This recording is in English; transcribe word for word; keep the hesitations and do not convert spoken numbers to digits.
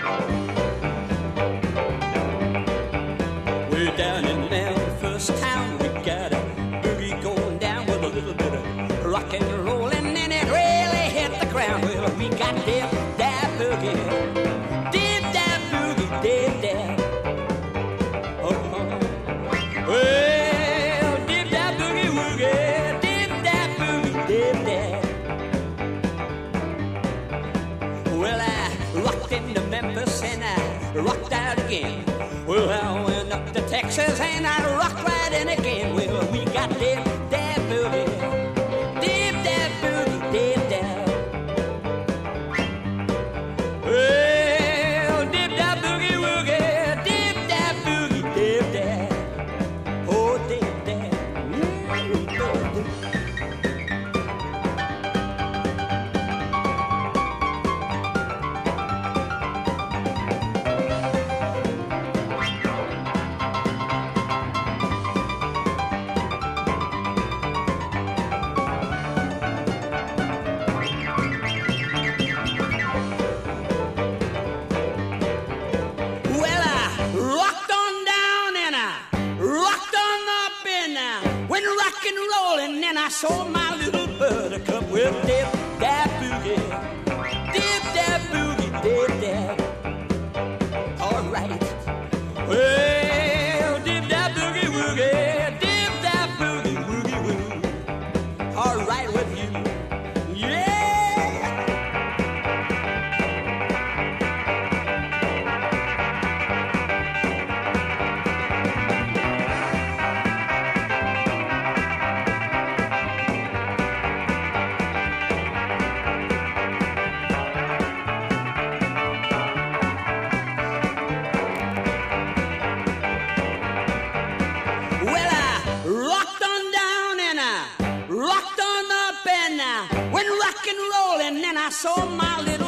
We're down in Memphis town. We got a boogie going down with a little bit of rock and rollin', and it really hit the ground. Well, we got dip that boogie, dip that boogie, dip that. Oh, well, dip that boogie woogie, dip that boogie, dip that. Well, I rocked into Memphis and I rocked out again. Well, I went up to Texas and I rocked right in again. Well, we got dip that boogie, dip that boogie, dip that. Well, dip that boogie woogie, dip that boogie, dip that. Oh, dip that. Mm, dip that. Well, I rocked on down and I rocked on up and I went rock and rollin', and I saw my little buttercup. Well, dip that boogie, dip that boogie, dip that. All right. Well, dip that boogie woogie, dip that boogie woogie woo. All right with you. Yeah. Well, I rocked on down and I rocked on up and I went rock and rollin', and I saw my little